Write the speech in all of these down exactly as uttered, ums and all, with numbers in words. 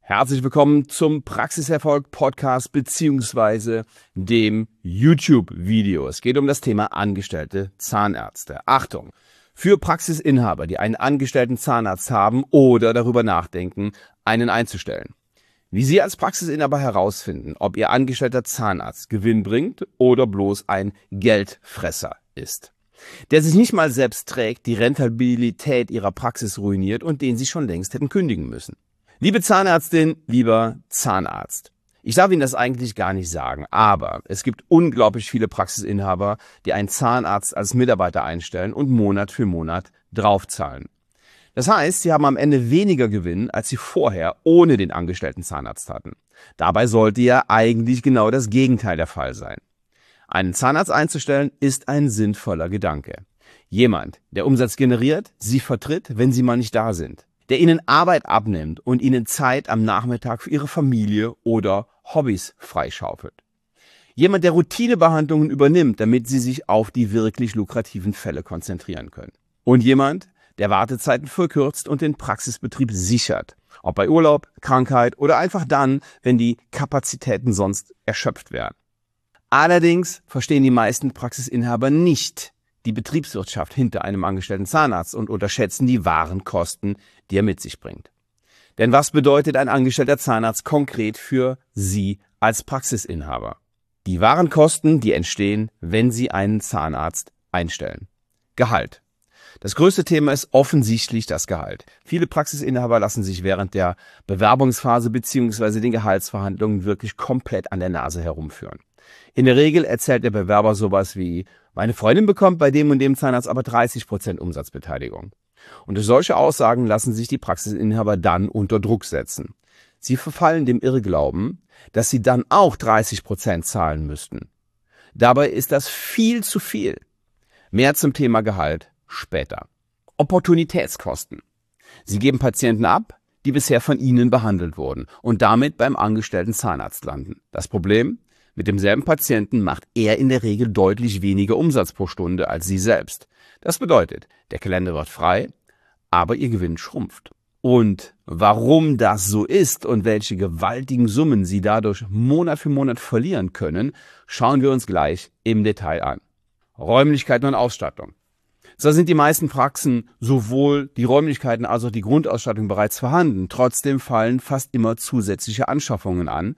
Herzlich willkommen zum Praxiserfolg Podcast beziehungsweise dem YouTube-Video. Es geht um das Thema angestellte Zahnärzte. Achtung! Für Praxisinhaber, die einen angestellten Zahnarzt haben oder darüber nachdenken, einen einzustellen. Wie Sie als Praxisinhaber herausfinden, ob Ihr angestellter Zahnarzt Gewinn bringt oder bloß ein Geldfresser ist, der sich nicht mal selbst trägt, die Rentabilität Ihrer Praxis ruiniert und den Sie schon längst hätten kündigen müssen. Liebe Zahnärztin, lieber Zahnarzt, ich darf Ihnen das eigentlich gar nicht sagen, aber es gibt unglaublich viele Praxisinhaber, die einen Zahnarzt als Mitarbeiter einstellen und Monat für Monat draufzahlen. Das heißt, sie haben am Ende weniger Gewinn, als sie vorher ohne den angestellten Zahnarzt hatten. Dabei sollte ja eigentlich genau das Gegenteil der Fall sein. Einen Zahnarzt einzustellen ist ein sinnvoller Gedanke. Jemand, der Umsatz generiert, Sie vertritt, wenn Sie mal nicht da sind, der Ihnen Arbeit abnimmt und Ihnen Zeit am Nachmittag für Ihre Familie oder Hobbys freischaufelt. Jemand, der Routinebehandlungen übernimmt, damit Sie sich auf die wirklich lukrativen Fälle konzentrieren können. Und jemand, der Wartezeiten verkürzt und den Praxisbetrieb sichert, ob bei Urlaub, Krankheit oder einfach dann, wenn die Kapazitäten sonst erschöpft werden. Allerdings verstehen die meisten Praxisinhaber nicht die Betriebswirtschaft hinter einem angestellten Zahnarzt und unterschätzen die wahren Kosten, die er mit sich bringt. Denn was bedeutet ein angestellter Zahnarzt konkret für Sie als Praxisinhaber? Die wahren Kosten, die entstehen, wenn Sie einen Zahnarzt einstellen. Gehalt. Das größte Thema ist offensichtlich das Gehalt. Viele Praxisinhaber lassen sich während der Bewerbungsphase bzw. den Gehaltsverhandlungen wirklich komplett an der Nase herumführen. In der Regel erzählt der Bewerber sowas wie: Meine Freundin bekommt bei dem und dem Zahnarzt aber dreißig Prozent Umsatzbeteiligung. Und durch solche Aussagen lassen sich die Praxisinhaber dann unter Druck setzen. Sie verfallen dem Irrglauben, dass sie dann auch dreißig Prozent zahlen müssten. Dabei ist das viel zu viel. Mehr zum Thema Gehalt später. Opportunitätskosten. Sie geben Patienten ab, die bisher von Ihnen behandelt wurden und damit beim angestellten Zahnarzt landen. Das Problem? Mit demselben Patienten macht er in der Regel deutlich weniger Umsatz pro Stunde als Sie selbst. Das bedeutet, der Kalender wird frei, aber Ihr Gewinn schrumpft. Und warum das so ist und welche gewaltigen Summen Sie dadurch Monat für Monat verlieren können, schauen wir uns gleich im Detail an. Räumlichkeiten und Ausstattung. Zwar sind die meisten Praxen sowohl die Räumlichkeiten als auch die Grundausstattung bereits vorhanden, trotzdem fallen fast immer zusätzliche Anschaffungen an,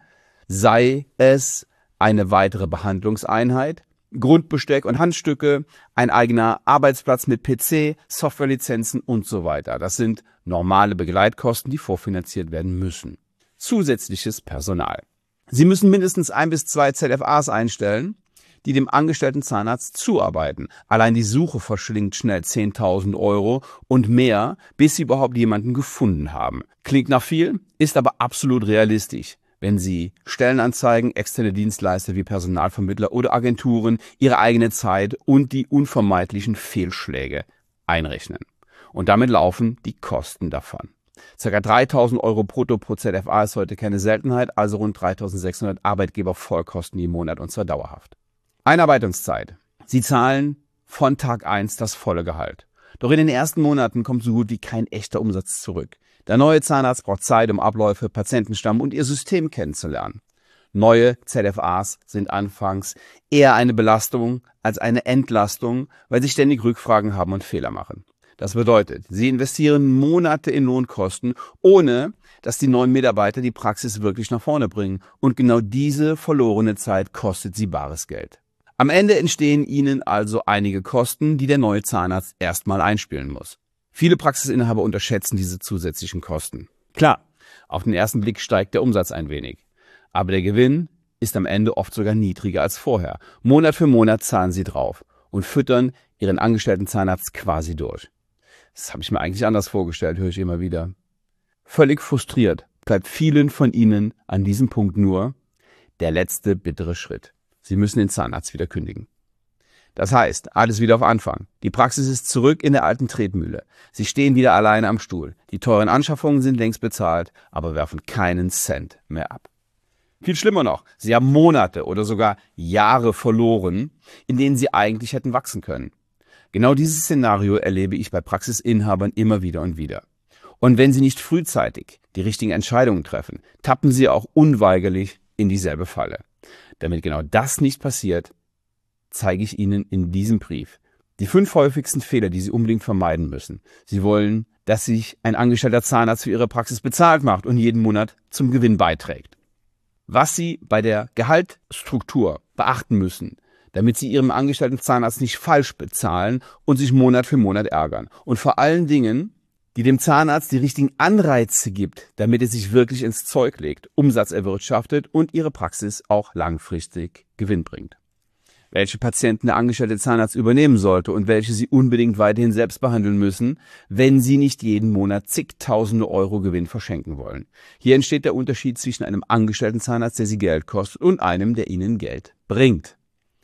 sei es eine weitere Behandlungseinheit, Grundbesteck und Handstücke, ein eigener Arbeitsplatz mit P C, Softwarelizenzen und so weiter. Das sind normale Begleitkosten, die vorfinanziert werden müssen. Zusätzliches Personal. Sie müssen mindestens ein bis zwei Z F As einstellen, die dem angestellten Zahnarzt zuarbeiten. Allein die Suche verschlingt schnell zehntausend Euro und mehr, bis Sie überhaupt jemanden gefunden haben. Klingt nach viel, ist aber absolut realistisch, wenn Sie Stellenanzeigen, externe Dienstleister wie Personalvermittler oder Agenturen, Ihre eigene Zeit und die unvermeidlichen Fehlschläge einrechnen. Und damit laufen die Kosten davon. Circa dreitausend Euro brutto pro Z F A ist heute keine Seltenheit, also rund dreitausendsechshundert Arbeitgebervollkosten im Monat und zwar dauerhaft. Einarbeitungszeit. Sie zahlen von Tag eins das volle Gehalt. Doch in den ersten Monaten kommt so gut wie kein echter Umsatz zurück. Der neue Zahnarzt braucht Zeit, um Abläufe, Patientenstamm und ihr System kennenzulernen. Neue Z F As sind anfangs eher eine Belastung als eine Entlastung, weil sie ständig Rückfragen haben und Fehler machen. Das bedeutet, sie investieren Monate in Lohnkosten, ohne dass die neuen Mitarbeiter die Praxis wirklich nach vorne bringen. Und genau diese verlorene Zeit kostet sie bares Geld. Am Ende entstehen Ihnen also einige Kosten, die der neue Zahnarzt erstmal einspielen muss. Viele Praxisinhaber unterschätzen diese zusätzlichen Kosten. Klar, auf den ersten Blick steigt der Umsatz ein wenig. Aber der Gewinn ist am Ende oft sogar niedriger als vorher. Monat für Monat zahlen Sie drauf und füttern Ihren angestellten Zahnarzt quasi durch. Das habe ich mir eigentlich anders vorgestellt, höre ich immer wieder. Völlig frustriert bleibt vielen von Ihnen an diesem Punkt nur der letzte bittere Schritt. Sie müssen den Zahnarzt wieder kündigen. Das heißt, alles wieder auf Anfang. Die Praxis ist zurück in der alten Tretmühle. Sie stehen wieder alleine am Stuhl. Die teuren Anschaffungen sind längst bezahlt, aber werfen keinen Cent mehr ab. Viel schlimmer noch, Sie haben Monate oder sogar Jahre verloren, in denen Sie eigentlich hätten wachsen können. Genau dieses Szenario erlebe ich bei Praxisinhabern immer wieder und wieder. Und wenn Sie nicht frühzeitig die richtigen Entscheidungen treffen, tappen Sie auch unweigerlich in dieselbe Falle. Damit genau das nicht passiert, zeige ich Ihnen in diesem Brief die fünf häufigsten Fehler, die Sie unbedingt vermeiden müssen. Sie wollen, dass sich ein angestellter Zahnarzt für Ihre Praxis bezahlt macht und jeden Monat zum Gewinn beiträgt. Was Sie bei der Gehaltsstruktur beachten müssen, damit Sie Ihrem angestellten Zahnarzt nicht falsch bezahlen und sich Monat für Monat ärgern. Und vor allen Dingen, die dem Zahnarzt die richtigen Anreize gibt, damit er sich wirklich ins Zeug legt, Umsatz erwirtschaftet und Ihre Praxis auch langfristig Gewinn bringt. Welche Patienten der angestellte Zahnarzt übernehmen sollte und welche Sie unbedingt weiterhin selbst behandeln müssen, wenn Sie nicht jeden Monat zigtausende Euro Gewinn verschenken wollen. Hier entsteht der Unterschied zwischen einem angestellten Zahnarzt, der Sie Geld kostet, und einem, der Ihnen Geld bringt.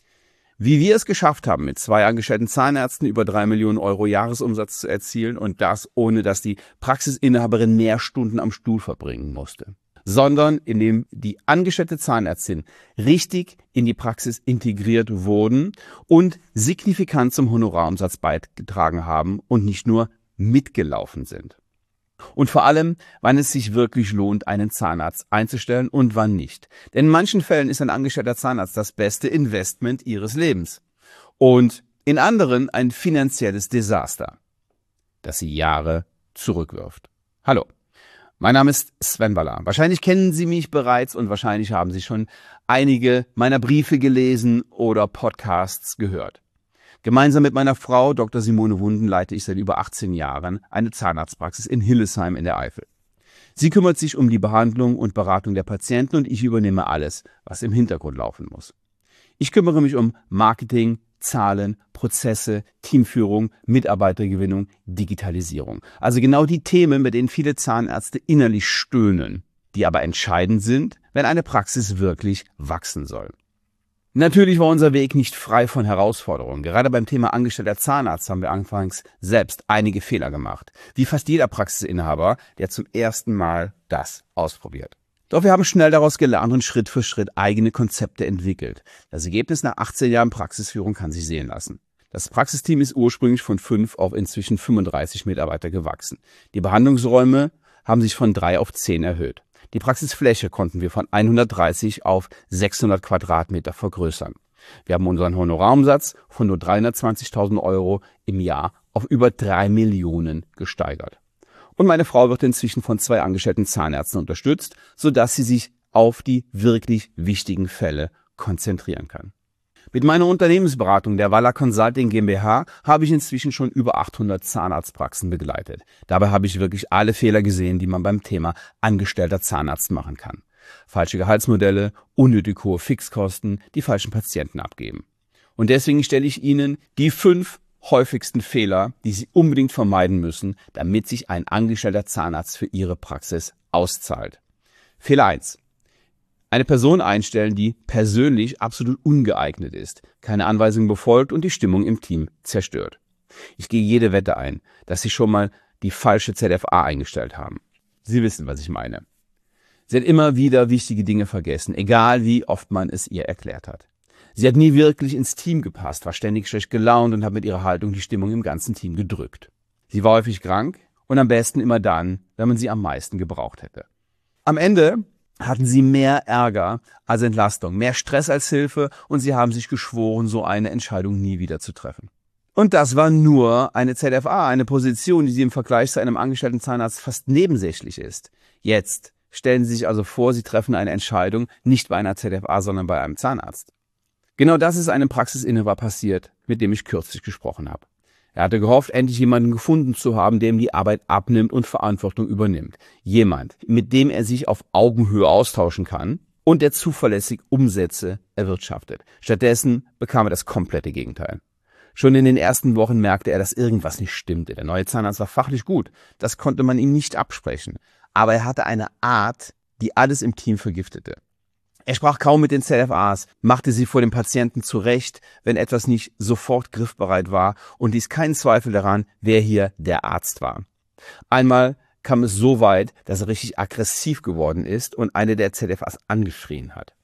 Wie wir es geschafft haben, mit zwei angestellten Zahnärzten über drei Millionen Euro Jahresumsatz zu erzielen, und das ohne, dass die Praxisinhaberin mehr Stunden am Stuhl verbringen musste, sondern indem die angestellte Zahnärztin richtig in die Praxis integriert wurden und signifikant zum Honorarumsatz beigetragen haben und nicht nur mitgelaufen sind. Und vor allem, wann es sich wirklich lohnt, einen Zahnarzt einzustellen und wann nicht. Denn in manchen Fällen ist ein angestellter Zahnarzt das beste Investment Ihres Lebens. Und in anderen ein finanzielles Desaster, das Sie Jahre zurückwirft. Hallo, mein Name ist Sven Baller. Wahrscheinlich kennen Sie mich bereits und wahrscheinlich haben Sie schon einige meiner Briefe gelesen oder Podcasts gehört. Gemeinsam mit meiner Frau, Doktor Simone Wunden, leite ich seit über achtzehn Jahren eine Zahnarztpraxis in Hillesheim in der Eifel. Sie kümmert sich um die Behandlung und Beratung der Patienten und ich übernehme alles, was im Hintergrund laufen muss. Ich kümmere mich um Marketing, Zahlen, Prozesse, Teamführung, Mitarbeitergewinnung, Digitalisierung. Also genau die Themen, mit denen viele Zahnärzte innerlich stöhnen, die aber entscheidend sind, wenn eine Praxis wirklich wachsen soll. Natürlich war unser Weg nicht frei von Herausforderungen. Gerade beim Thema angestellter Zahnarzt haben wir anfangs selbst einige Fehler gemacht. Wie fast jeder Praxisinhaber, der zum ersten Mal das ausprobiert. Doch wir haben schnell daraus gelernt und Schritt für Schritt eigene Konzepte entwickelt. Das Ergebnis nach achtzehn Jahren Praxisführung kann sich sehen lassen. Das Praxisteam ist ursprünglich von fünf auf inzwischen fünfunddreißig Mitarbeiter gewachsen. Die Behandlungsräume haben sich von drei auf zehn erhöht. Die Praxisfläche konnten wir von hundertdreißig auf sechshundert Quadratmeter vergrößern. Wir haben unseren Honorarumsatz von nur dreihundertzwanzigtausend Euro im Jahr auf über drei Millionen gesteigert. Und meine Frau wird inzwischen von zwei angestellten Zahnärzten unterstützt, sodass sie sich auf die wirklich wichtigen Fälle konzentrieren kann. Mit meiner Unternehmensberatung, der Waller Consulting GmbH, habe ich inzwischen schon über achthundert Zahnarztpraxen begleitet. Dabei habe ich wirklich alle Fehler gesehen, die man beim Thema angestellter Zahnarzt machen kann. Falsche Gehaltsmodelle, unnötig hohe Fixkosten, die falschen Patienten abgeben. Und deswegen stelle ich Ihnen die fünf häufigsten Fehler, die Sie unbedingt vermeiden müssen, damit sich ein angestellter Zahnarzt für Ihre Praxis auszahlt. Fehler eins. Eine Person einstellen, die persönlich absolut ungeeignet ist, keine Anweisungen befolgt und die Stimmung im Team zerstört. Ich gehe jede Wette ein, dass Sie schon mal die falsche Z F A eingestellt haben. Sie wissen, was ich meine. Sie hat immer wieder wichtige Dinge vergessen, egal wie oft man es ihr erklärt hat. Sie hat nie wirklich ins Team gepasst, war ständig schlecht gelaunt und hat mit ihrer Haltung die Stimmung im ganzen Team gedrückt. Sie war häufig krank und am besten immer dann, wenn man sie am meisten gebraucht hätte. Am Ende hatten sie mehr Ärger als Entlastung, mehr Stress als Hilfe und sie haben sich geschworen, so eine Entscheidung nie wieder zu treffen. Und das war nur eine Z F A, eine Position, die sie im Vergleich zu einem angestellten Zahnarzt fast nebensächlich ist. Jetzt stellen Sie sich also vor, Sie treffen eine Entscheidung nicht bei einer Z F A, sondern bei einem Zahnarzt. Genau das ist einem Praxisinhaber passiert, mit dem ich kürzlich gesprochen habe. Er hatte gehofft, endlich jemanden gefunden zu haben, der ihm die Arbeit abnimmt und Verantwortung übernimmt. Jemand, mit dem er sich auf Augenhöhe austauschen kann und der zuverlässig Umsätze erwirtschaftet. Stattdessen bekam er das komplette Gegenteil. Schon in den ersten Wochen merkte er, dass irgendwas nicht stimmte. Der neue Zahnarzt war fachlich gut, das konnte man ihm nicht absprechen. Aber er hatte eine Art, die alles im Team vergiftete. Er sprach kaum mit den Z F As, machte sie vor dem Patienten zurecht, wenn etwas nicht sofort griffbereit war und ließ keinen Zweifel daran, wer hier der Arzt war. Einmal kam es so weit, dass er richtig aggressiv geworden ist und eine der Z F As angeschrien hat.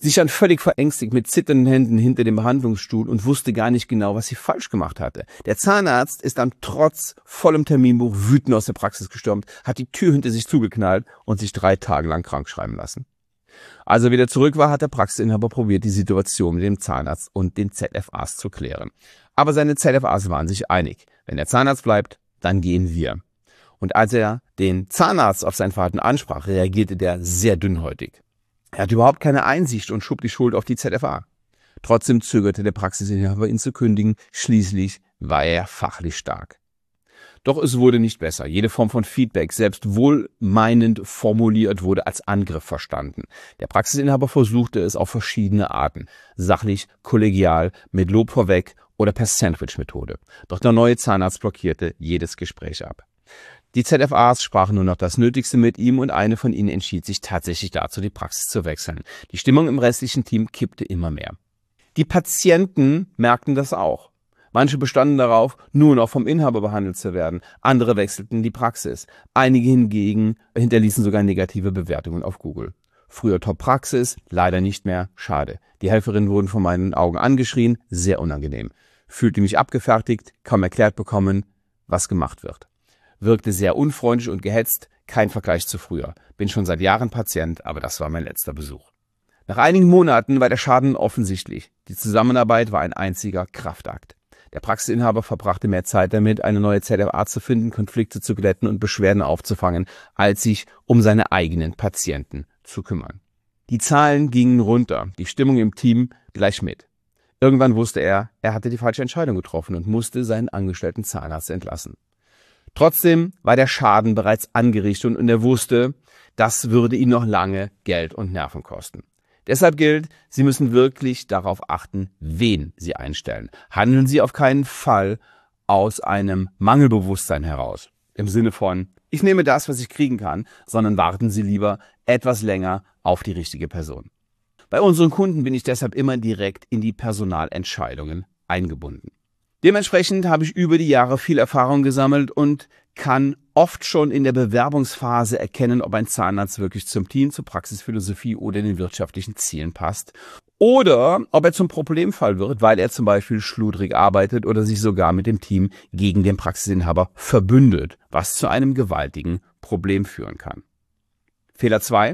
Sie stand völlig verängstigt mit zitternden Händen hinter dem Behandlungsstuhl und wusste gar nicht genau, was sie falsch gemacht hatte. Der Zahnarzt ist dann trotz vollem Terminbuch wütend aus der Praxis gestürmt, hat die Tür hinter sich zugeknallt und sich drei Tage lang krank schreiben lassen. Als er wieder zurück war, hat der Praxisinhaber probiert, die Situation mit dem Zahnarzt und den Z F As zu klären. Aber seine Z F As waren sich einig. Wenn der Zahnarzt bleibt, dann gehen wir. Und als er den Zahnarzt auf sein Verhalten ansprach, reagierte der sehr dünnhäutig. Er hatte überhaupt keine Einsicht und schob die Schuld auf die Z F A. Trotzdem zögerte der Praxisinhaber, ihn zu kündigen. Schließlich war er fachlich stark. Doch es wurde nicht besser. Jede Form von Feedback, selbst wohlmeinend formuliert, wurde als Angriff verstanden. Der Praxisinhaber versuchte es auf verschiedene Arten. Sachlich, kollegial, mit Lob vorweg oder per Sandwich-Methode. Doch der neue Zahnarzt blockierte jedes Gespräch ab. Die Z F As sprachen nur noch das Nötigste mit ihm und eine von ihnen entschied sich tatsächlich dazu, die Praxis zu wechseln. Die Stimmung im restlichen Team kippte immer mehr. Die Patienten merkten das auch. Manche bestanden darauf, nur noch vom Inhaber behandelt zu werden. Andere wechselten die Praxis. Einige hingegen hinterließen sogar negative Bewertungen auf Google. Früher Top-Praxis, leider nicht mehr. Schade. Die Helferinnen wurden vor meinen Augen angeschrien, sehr unangenehm. Fühlte mich abgefertigt, kaum erklärt bekommen, was gemacht wird. Wirkte sehr unfreundlich und gehetzt, kein Vergleich zu früher. Bin schon seit Jahren Patient, aber das war mein letzter Besuch. Nach einigen Monaten war der Schaden offensichtlich. Die Zusammenarbeit war ein einziger Kraftakt. Der Praxisinhaber verbrachte mehr Zeit damit, eine neue Z F A zu finden, Konflikte zu glätten und Beschwerden aufzufangen, als sich um seine eigenen Patienten zu kümmern. Die Zahlen gingen runter, die Stimmung im Team gleich mit. Irgendwann wusste er, er hatte die falsche Entscheidung getroffen und musste seinen angestellten Zahnarzt entlassen. Trotzdem war der Schaden bereits angerichtet und er wusste, das würde ihn noch lange Geld und Nerven kosten. Deshalb gilt, Sie müssen wirklich darauf achten, wen Sie einstellen. Handeln Sie auf keinen Fall aus einem Mangelbewusstsein heraus. Im Sinne von, ich nehme das, was ich kriegen kann, sondern warten Sie lieber etwas länger auf die richtige Person. Bei unseren Kunden bin ich deshalb immer direkt in die Personalentscheidungen eingebunden. Dementsprechend habe ich über die Jahre viel Erfahrung gesammelt und kann oft schon in der Bewerbungsphase erkennen, ob ein Zahnarzt wirklich zum Team, zur Praxisphilosophie oder den wirtschaftlichen Zielen passt. Oder ob er zum Problemfall wird, weil er zum Beispiel schludrig arbeitet oder sich sogar mit dem Team gegen den Praxisinhaber verbündet, was zu einem gewaltigen Problem führen kann. Fehler zwei.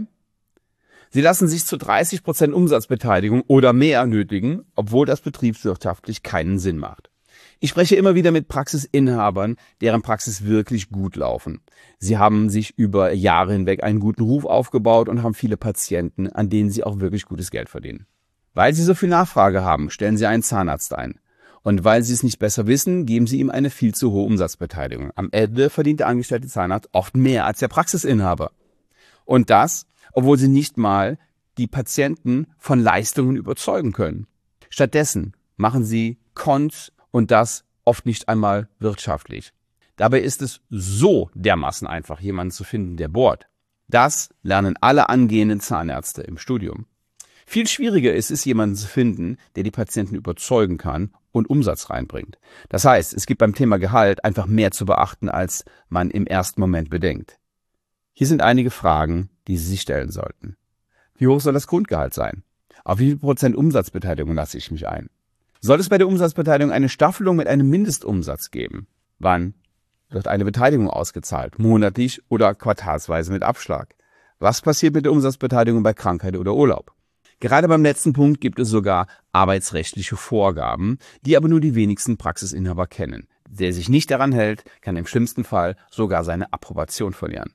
Sie lassen sich zu dreißig Prozent Umsatzbeteiligung oder mehr nötigen, obwohl das betriebswirtschaftlich keinen Sinn macht. Ich spreche immer wieder mit Praxisinhabern, deren Praxis wirklich gut laufen. Sie haben sich über Jahre hinweg einen guten Ruf aufgebaut und haben viele Patienten, an denen sie auch wirklich gutes Geld verdienen. Weil sie so viel Nachfrage haben, stellen sie einen Zahnarzt ein. Und weil sie es nicht besser wissen, geben sie ihm eine viel zu hohe Umsatzbeteiligung. Am Ende verdient der angestellte Zahnarzt oft mehr als der Praxisinhaber. Und das, obwohl sie nicht mal die Patienten von Leistungen überzeugen können. Stattdessen machen sie Cons und das oft nicht einmal wirtschaftlich. Dabei ist es so dermaßen einfach, jemanden zu finden, der bohrt. Das lernen alle angehenden Zahnärzte im Studium. Viel schwieriger ist es, jemanden zu finden, der die Patienten überzeugen kann und Umsatz reinbringt. Das heißt, es gibt beim Thema Gehalt einfach mehr zu beachten, als man im ersten Moment bedenkt. Hier sind einige Fragen, die Sie sich stellen sollten. Wie hoch soll das Grundgehalt sein? Auf wie viel Prozent Umsatzbeteiligung lasse ich mich ein? Soll es bei der Umsatzbeteiligung eine Staffelung mit einem Mindestumsatz geben? Wann wird eine Beteiligung ausgezahlt? Monatlich oder quartalsweise mit Abschlag? Was passiert mit der Umsatzbeteiligung bei Krankheit oder Urlaub? Gerade beim letzten Punkt gibt es sogar arbeitsrechtliche Vorgaben, die aber nur die wenigsten Praxisinhaber kennen. Der sich nicht daran hält, kann im schlimmsten Fall sogar seine Approbation verlieren.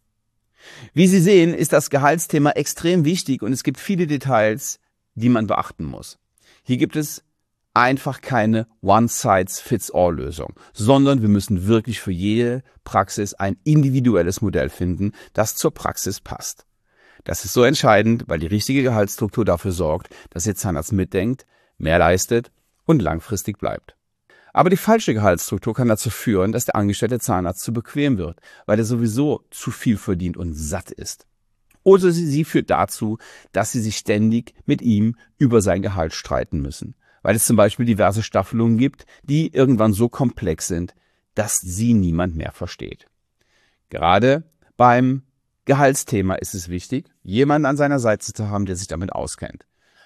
Wie Sie sehen, ist das Gehaltsthema extrem wichtig und es gibt viele Details, die man beachten muss. Hier gibt es einfach keine One-Size-Fits-All-Lösung, sondern wir müssen wirklich für jede Praxis ein individuelles Modell finden, das zur Praxis passt. Das ist so entscheidend, weil die richtige Gehaltsstruktur dafür sorgt, dass Ihr Zahnarzt mitdenkt, mehr leistet und langfristig bleibt. Aber die falsche Gehaltsstruktur kann dazu führen, dass der angestellte Zahnarzt zu bequem wird, weil er sowieso zu viel verdient und satt ist. Oder sie führt dazu, dass Sie sich ständig mit ihm über sein Gehalt streiten müssen, weil es zum Beispiel diverse Staffelungen gibt, die irgendwann so komplex sind, dass sie niemand mehr versteht. Gerade beim Gehaltsthema ist es wichtig, jemanden an seiner Seite zu haben, der sich damit auskennt.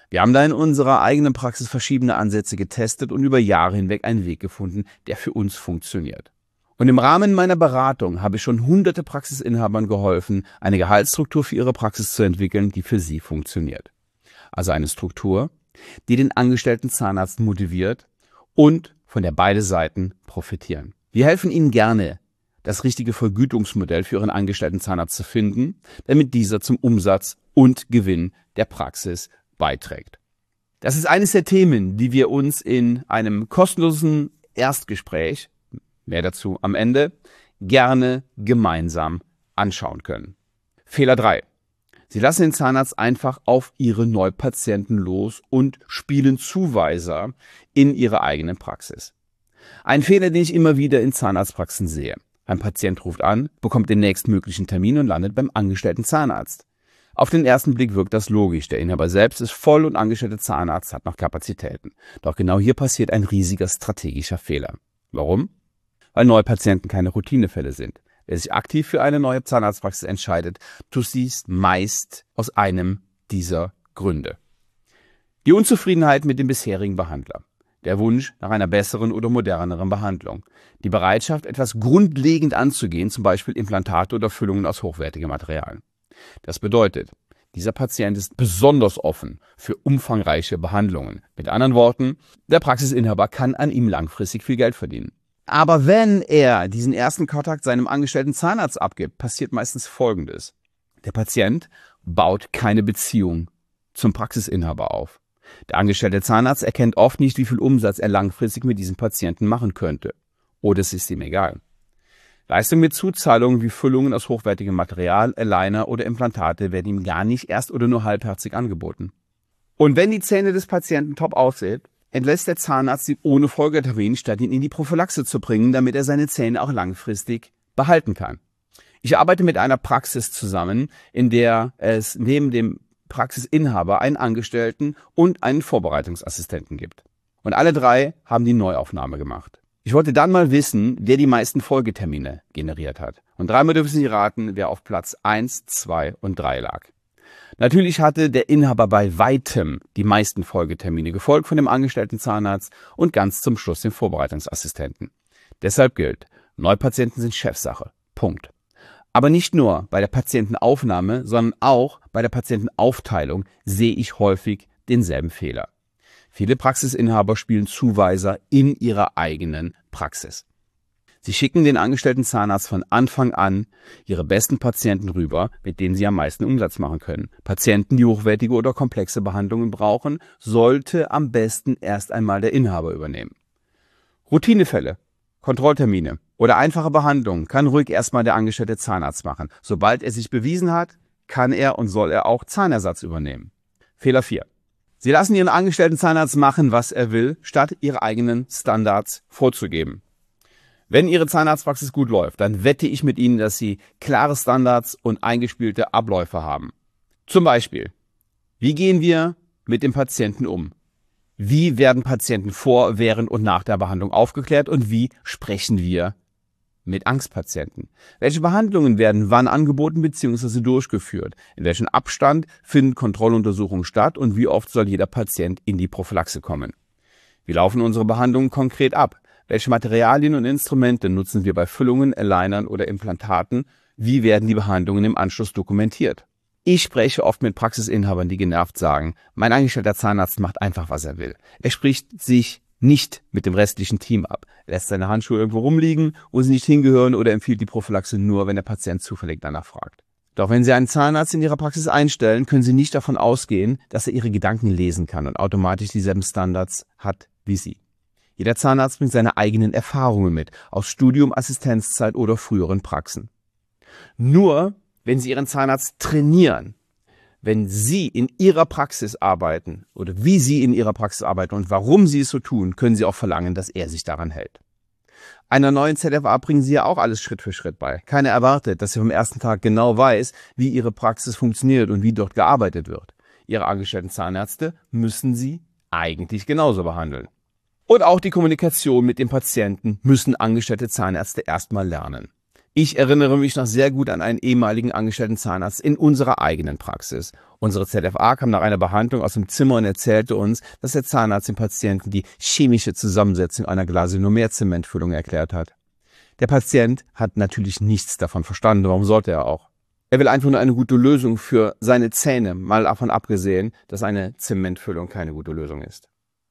Wir haben da in unserer eigenen Praxis verschiedene Ansätze getestet und über Jahre hinweg einen Weg gefunden, der für uns funktioniert. Und im Rahmen meiner Beratung habe ich schon hunderte Praxisinhabern geholfen, eine Gehaltsstruktur für ihre Praxis zu entwickeln, die für sie funktioniert. Also eine Struktur, die den angestellten Zahnarzt motiviert und von der beide Seiten profitieren. Wir helfen Ihnen gerne, das richtige Vergütungsmodell für Ihren angestellten Zahnarzt zu finden, damit dieser zum Umsatz und Gewinn der Praxis beiträgt. Das ist eines der Themen, die wir uns in einem kostenlosen Erstgespräch, mehr dazu am Ende, gerne gemeinsam anschauen können. Fehler drei. Sie lassen den Zahnarzt einfach auf Ihre Neupatienten los und spielen Zuweiser in Ihre eigene Praxis. Ein Fehler, den ich immer wieder in Zahnarztpraxen sehe. Ein Patient ruft an, bekommt den nächstmöglichen Termin und landet beim angestellten Zahnarzt. Auf den ersten Blick wirkt das logisch. Der Inhaber selbst ist voll und angestellter Zahnarzt hat noch Kapazitäten. Doch genau hier passiert ein riesiger strategischer Fehler. Warum? Weil neue Patienten keine Routinefälle sind. Wer sich aktiv für eine neue Zahnarztpraxis entscheidet, tut dies meist aus einem dieser Gründe. Die Unzufriedenheit mit dem bisherigen Behandler. Der Wunsch nach einer besseren oder moderneren Behandlung. Die Bereitschaft, etwas grundlegend anzugehen, zum Beispiel Implantate oder Füllungen aus hochwertigem Material. Das bedeutet, dieser Patient ist besonders offen für umfangreiche Behandlungen. Mit anderen Worten, der Praxisinhaber kann an ihm langfristig viel Geld verdienen. Aber wenn er diesen ersten Kontakt seinem angestellten Zahnarzt abgibt, passiert meistens Folgendes. Der Patient baut keine Beziehung zum Praxisinhaber auf. Der angestellte Zahnarzt erkennt oft nicht, wie viel Umsatz er langfristig mit diesem Patienten machen könnte. Oder es ist ihm egal. Leistungen mit Zuzahlungen wie Füllungen aus hochwertigem Material, Aligner oder Implantate werden ihm gar nicht erst oder nur halbherzig angeboten. Und wenn die Zähne des Patienten top aussehen, entlässt der Zahnarzt ihn ohne Folgetermin, statt ihn in die Prophylaxe zu bringen, damit er seine Zähne auch langfristig behalten kann. Ich arbeite mit einer Praxis zusammen, in der es neben dem Praxisinhaber einen Angestellten und einen Vorbereitungsassistenten gibt. Und alle drei haben die Neuaufnahme gemacht. Ich wollte dann mal wissen, wer die meisten Folgetermine generiert hat. Und dreimal dürfen Sie raten, wer auf Platz eins, zwei und drei lag. Natürlich hatte der Inhaber bei weitem die meisten Folgetermine, gefolgt von dem angestellten Zahnarzt und ganz zum Schluss dem Vorbereitungsassistenten. Deshalb gilt, Neupatienten sind Chefsache. Punkt. Aber nicht nur bei der Patientenaufnahme, sondern auch bei der Patientenaufteilung sehe ich häufig denselben Fehler. Viele Praxisinhaber spielen Zuweiser in ihrer eigenen Praxis. Sie schicken den angestellten Zahnarzt von Anfang an ihre besten Patienten rüber, mit denen sie am meisten Umsatz machen können. Patienten, die hochwertige oder komplexe Behandlungen brauchen, sollte am besten erst einmal der Inhaber übernehmen. Routinefälle, Kontrolltermine oder einfache Behandlungen kann ruhig erstmal der angestellte Zahnarzt machen. Sobald er sich bewiesen hat, kann er und soll er auch Zahnersatz übernehmen. Fehler vier. Sie lassen Ihren angestellten Zahnarzt machen, was er will, statt Ihre eigenen Standards vorzugeben. Wenn Ihre Zahnarztpraxis gut läuft, dann wette ich mit Ihnen, dass Sie klare Standards und eingespielte Abläufe haben. Zum Beispiel, wie gehen wir mit dem Patienten um? Wie werden Patienten vor, während und nach der Behandlung aufgeklärt und wie sprechen wir mit Angstpatienten? Welche Behandlungen werden wann angeboten bzw. durchgeführt? In welchem Abstand finden Kontrolluntersuchungen statt und wie oft soll jeder Patient in die Prophylaxe kommen? Wie laufen unsere Behandlungen konkret ab? Welche Materialien und Instrumente nutzen wir bei Füllungen, Alignern oder Implantaten? Wie werden die Behandlungen im Anschluss dokumentiert? Ich spreche oft mit Praxisinhabern, die genervt sagen, mein angestellter Zahnarzt macht einfach, was er will. Er spricht sich nicht mit dem restlichen Team ab. Er lässt seine Handschuhe irgendwo rumliegen, wo sie nicht hingehören oder empfiehlt die Prophylaxe nur, wenn der Patient zufällig danach fragt. Doch wenn Sie einen Zahnarzt in Ihrer Praxis einstellen, können Sie nicht davon ausgehen, dass er Ihre Gedanken lesen kann und automatisch dieselben Standards hat wie Sie. Jeder Zahnarzt bringt seine eigenen Erfahrungen mit, aus Studium, Assistenzzeit oder früheren Praxen. Nur wenn Sie Ihren Zahnarzt trainieren, wenn Sie in Ihrer Praxis arbeiten oder wie Sie in Ihrer Praxis arbeiten und warum Sie es so tun, können Sie auch verlangen, dass er sich daran hält. Einer neuen Z F A bringen Sie ja auch alles Schritt für Schritt bei. Keiner erwartet, dass sie vom ersten Tag genau weiß, wie Ihre Praxis funktioniert und wie dort gearbeitet wird. Ihre angestellten Zahnärzte müssen Sie eigentlich genauso behandeln. Und auch die Kommunikation mit dem Patienten müssen angestellte Zahnärzte erstmal lernen. Ich erinnere mich noch sehr gut an einen ehemaligen angestellten Zahnarzt in unserer eigenen Praxis. Unsere Z F A kam nach einer Behandlung aus dem Zimmer und erzählte uns, dass der Zahnarzt dem Patienten die chemische Zusammensetzung einer Glasionomer-Zementfüllung erklärt hat. Der Patient hat natürlich nichts davon verstanden, warum sollte er auch? Er will einfach nur eine gute Lösung für seine Zähne, mal davon abgesehen, dass eine Zementfüllung keine gute Lösung ist.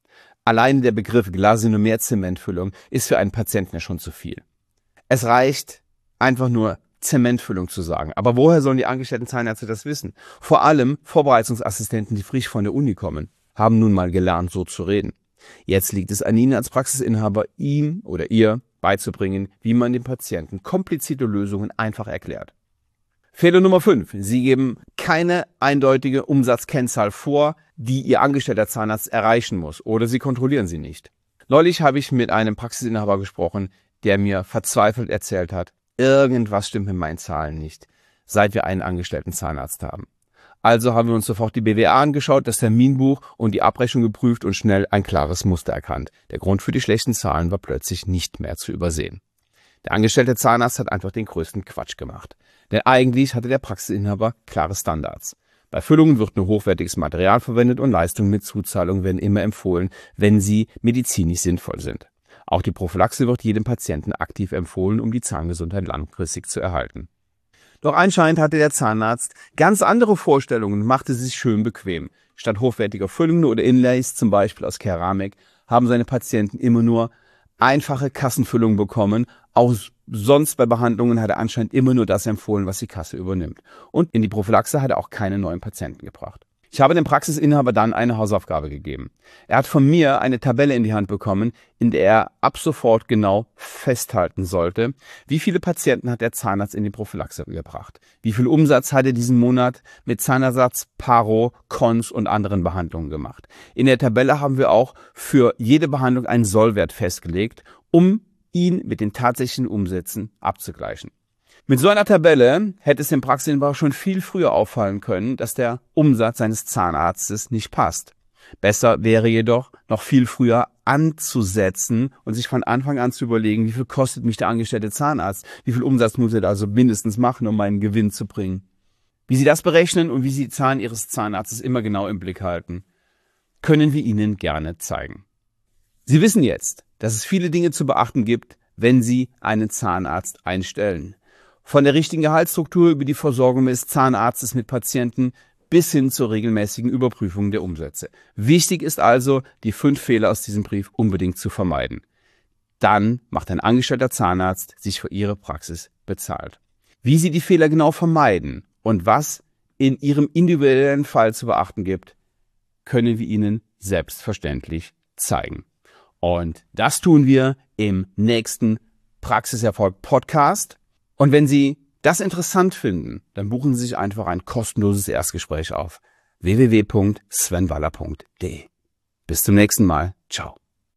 Allein der Begriff Glasionomer-Zementfüllung ist für einen Patienten ja schon zu viel. Es reicht, einfach nur Zementfüllung zu sagen. Aber woher sollen die angestellten Zahnärzte das wissen? Vor allem Vorbereitungsassistenten, die frisch von der Uni kommen, haben nun mal gelernt, so zu reden. Jetzt liegt es an Ihnen als Praxisinhaber, ihm oder ihr beizubringen, wie man dem Patienten komplizierte Lösungen einfach erklärt. Fehler Nummer fünf. Sie geben keine eindeutige Umsatzkennzahl vor, die Ihr angestellter Zahnarzt erreichen muss, oder Sie kontrollieren sie nicht. Neulich habe ich mit einem Praxisinhaber gesprochen, der mir verzweifelt erzählt hat, irgendwas stimmt mit meinen Zahlen nicht, seit wir einen angestellten Zahnarzt haben. Also haben wir uns sofort die B W A angeschaut, das Terminbuch und die Abrechnung geprüft und schnell ein klares Muster erkannt. Der Grund für die schlechten Zahlen war plötzlich nicht mehr zu übersehen. Der angestellte Zahnarzt hat einfach den größten Quatsch gemacht. Denn eigentlich hatte der Praxisinhaber klare Standards. Bei Füllungen wird nur hochwertiges Material verwendet und Leistungen mit Zuzahlung werden immer empfohlen, wenn sie medizinisch sinnvoll sind. Auch die Prophylaxe wird jedem Patienten aktiv empfohlen, um die Zahngesundheit langfristig zu erhalten. Doch anscheinend hatte der Zahnarzt ganz andere Vorstellungen und machte sich schön bequem. Statt hochwertiger Füllungen oder Inlays, zum Beispiel aus Keramik, haben seine Patienten immer nur einfache Kassenfüllungen bekommen. Auch sonst bei Behandlungen hat er anscheinend immer nur das empfohlen, was die Kasse übernimmt. Und in die Prophylaxe hat er auch keine neuen Patienten gebracht. Ich habe dem Praxisinhaber dann eine Hausaufgabe gegeben. Er hat von mir eine Tabelle in die Hand bekommen, in der er ab sofort genau festhalten sollte, wie viele Patienten hat der Zahnarzt in die Prophylaxe gebracht, wie viel Umsatz hat er diesen Monat mit Zahnersatz, Paro, Cons und anderen Behandlungen gemacht. In der Tabelle haben wir auch für jede Behandlung einen Sollwert festgelegt, um ihn mit den tatsächlichen Umsätzen abzugleichen. Mit so einer Tabelle hätte es dem Praxisinhaber schon viel früher auffallen können, dass der Umsatz seines Zahnarztes nicht passt. Besser wäre jedoch, noch viel früher anzusetzen und sich von Anfang an zu überlegen, wie viel kostet mich der angestellte Zahnarzt, wie viel Umsatz muss er also mindestens machen, um meinen Gewinn zu bringen. Wie Sie das berechnen und wie Sie die Zahlen Ihres Zahnarztes immer genau im Blick halten, können wir Ihnen gerne zeigen. Sie wissen jetzt, dass es viele Dinge zu beachten gibt, wenn Sie einen Zahnarzt einstellen. Von der richtigen Gehaltsstruktur über die Versorgung des Zahnarztes mit Patienten bis hin zur regelmäßigen Überprüfung der Umsätze. Wichtig ist also, die fünf Fehler aus diesem Brief unbedingt zu vermeiden. Dann macht ein angestellter Zahnarzt sich für Ihre Praxis bezahlt. Wie Sie die Fehler genau vermeiden und was in Ihrem individuellen Fall zu beachten gibt, können wir Ihnen selbstverständlich zeigen. Und das tun wir im nächsten Praxiserfolg-Podcast. Und wenn Sie das interessant finden, dann buchen Sie sich einfach ein kostenloses Erstgespräch auf w w w punkt sven waller punkt de. Bis zum nächsten Mal. Ciao.